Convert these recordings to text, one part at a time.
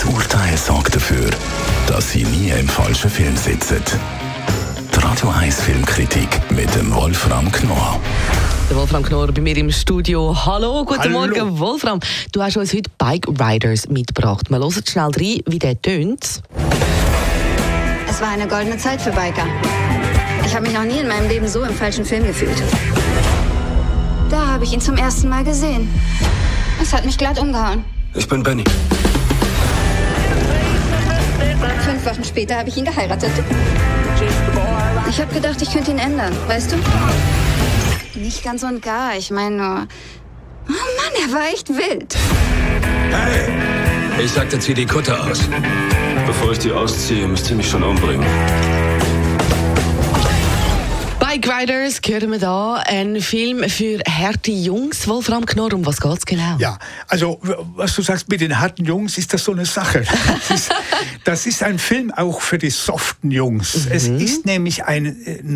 Das Urteil sorgt dafür, dass Sie nie im falschen Film sitzen. Die Radio 1 Filmkritik mit dem Wolfram Knorr. Der Wolfram Knorr bei mir im Studio. Hallo, guten Morgen, Wolfram. Du hast uns heute Bike Riders mitgebracht. Wir hören schnell rein, wie der tönt. Es war eine goldene Zeit für Biker. Ich habe mich noch nie in meinem Leben so im falschen Film gefühlt. Da habe ich ihn zum ersten Mal gesehen. Es hat mich glatt umgehauen. Ich bin Benny. 5 Wochen später habe ich ihn geheiratet. Ich habe gedacht, ich könnte ihn ändern, weißt du? Nicht ganz und gar, ich meine nur... Oh Mann, er war echt wild. Hey! Ich sagte, zieh die Kutte aus. Bevor ich die ausziehe, müsst ihr mich schon umbringen. Bike Riders, hören wir da. Ein Film für harte Jungs. Wolfram Knorr, um was geht's genau? Ja, also was du sagst mit den harten Jungs, ist das so eine Sache. Das ist ein Film auch für die soften Jungs. Es ist nämlich ein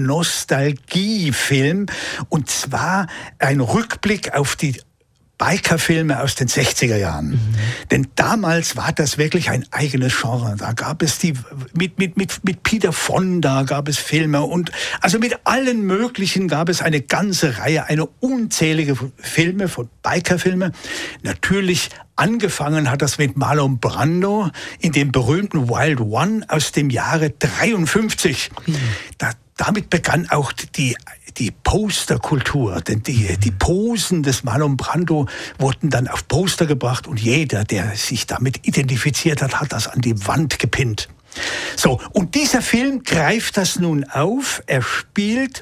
Nostalgiefilm und zwar ein Rückblick auf die Bikerfilme aus den 60er Jahren. Denn damals war das wirklich ein eigenes Genre. Da gab es mit Peter Fonda gab es Filme und also mit allen möglichen gab es eine ganze Reihe, eine unzählige Filme von Bikerfilme. Natürlich angefangen hat das mit Marlon Brando in dem berühmten Wild One aus dem Jahre 53. Damit begann auch die Posterkultur, denn die Posen des Marlon Brando wurden dann auf Poster gebracht und jeder, der sich damit identifiziert hat, hat das an die Wand gepinnt. So, und dieser Film greift das nun auf. Er spielt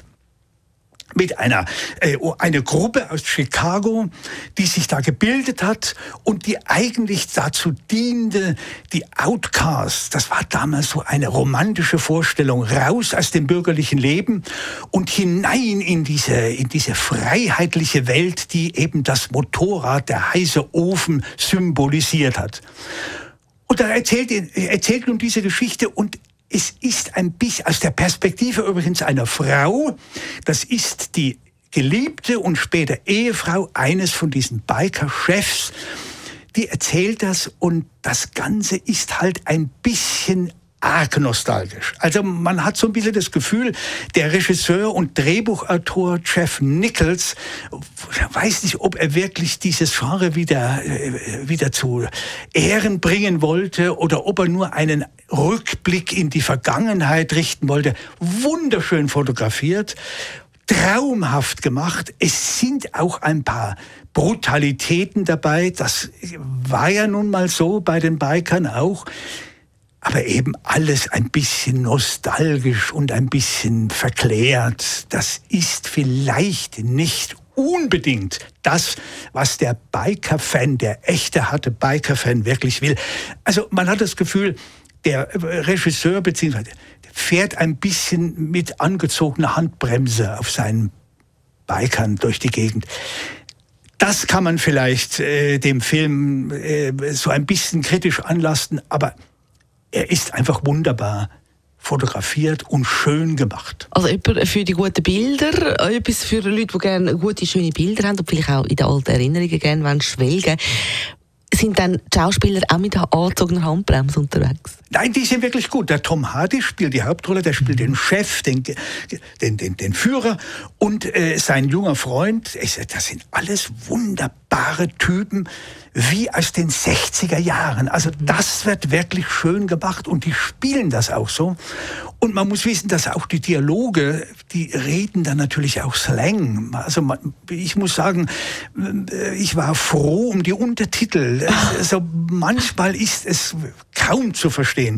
mit eine Gruppe aus Chicago, die sich da gebildet hat und die eigentlich dazu diente, die Outcasts, das war damals so eine romantische Vorstellung, raus aus dem bürgerlichen Leben und hinein in diese freiheitliche Welt, die eben das Motorrad, der heiße Ofen symbolisiert hat. Und er erzählt nun diese Geschichte und es ist ein bisschen aus der Perspektive übrigens einer Frau, das ist die Geliebte und später Ehefrau eines von diesen Biker-Chefs, die erzählt das und das Ganze ist halt ein bisschen arg nostalgisch. Also man hat so ein bisschen das Gefühl, der Regisseur und Drehbuchautor Jeff Nichols weiß nicht, ob er wirklich dieses Genre wieder zu Ehren bringen wollte oder ob er nur einen Rückblick in die Vergangenheit richten wollte. Wunderschön fotografiert, traumhaft gemacht. Es sind auch ein paar Brutalitäten dabei. Das war ja nun mal so bei den Bikern auch. Aber eben alles ein bisschen nostalgisch und ein bisschen verklärt. Das ist vielleicht nicht unbedingt das, was der Biker-Fan, der echte harte Biker-Fan wirklich will. Also man hat das Gefühl, der Regisseur beziehungsweise fährt ein bisschen mit angezogener Handbremse auf seinen Bikern durch die Gegend. Das kann man vielleicht dem Film so ein bisschen kritisch anlasten, aber er ist einfach wunderbar fotografiert und schön gemacht. Also etwas für die guten Bilder, etwas für Leute, die gerne gute, schöne Bilder haben und vielleicht auch in den alten Erinnerungen gerne schwelgen. Sind dann die Schauspieler auch mit angezogener Handbremse unterwegs? Nein, die sind wirklich gut. Der Tom Hardy spielt die Hauptrolle, der spielt den Chef, den Führer und sein junger Freund. Das sind alles wunderbare Typen, wie aus den 60er Jahren. Also das wird wirklich schön gemacht und die spielen das auch so. Und man muss wissen, dass auch die Dialoge, die reden dann natürlich auch Slang. Also ich muss sagen, ich war froh um die Untertitel. Also manchmal ist es kaum zu verstehen.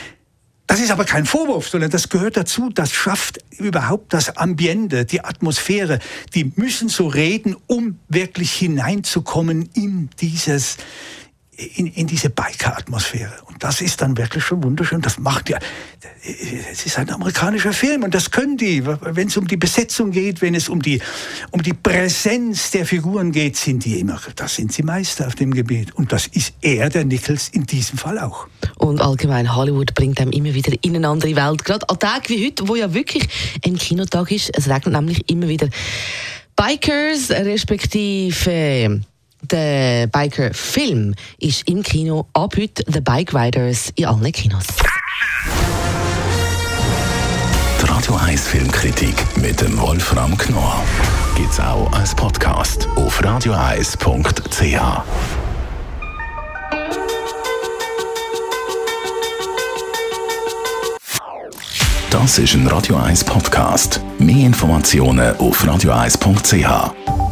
Das ist aber kein Vorwurf, sondern das gehört dazu. Das schafft überhaupt das Ambiente, die Atmosphäre. Die müssen so reden, um wirklich hineinzukommen in diese Biker-Atmosphäre. Und das ist dann wirklich schon wunderschön. Das macht ja, es ist ein amerikanischer Film und das können die. Wenn es um die Besetzung geht, wenn es um die Präsenz der Figuren geht, sind sie Meister auf dem Gebiet. Und das ist er, der Nichols, in diesem Fall auch. Und allgemein Hollywood bringt einem immer wieder in eine andere Welt. Gerade an Tagen wie heute, wo ja wirklich ein Kinotag ist. Es regnet nämlich immer wieder Bikers, respektive Der Biker-Film ist im Kino ab heute «The Bike Riders» in allen Kinos. Die Radio 1 Filmkritik mit dem Wolfram Knorr gibt's auch als Podcast auf radio1.ch. Das ist ein Radio 1 Podcast. Mehr Informationen auf radio1.ch.